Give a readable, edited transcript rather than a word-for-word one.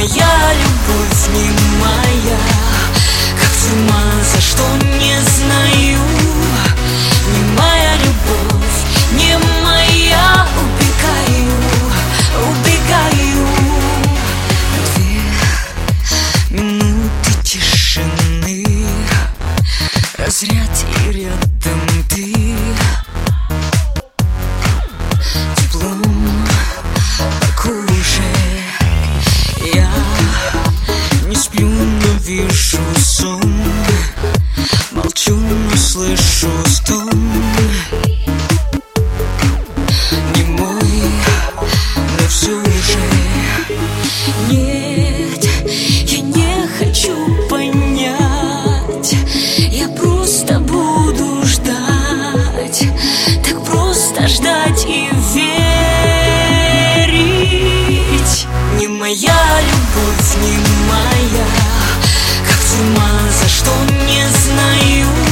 моя любовь, не моя, как тюрьма, за что не знаю. Не моя любовь, не моя, убегаю. 2 минуты тишины, разряд и рядом ты. Теплом по коже я не сплю, но вижу сон. Молчу, но слышу стон. Не мой, но все же. Нет, я не хочу понять. Я просто буду ждать. Так просто ждать и верить. Не моя любовь, не моя, как тюрьма, за что не знаю.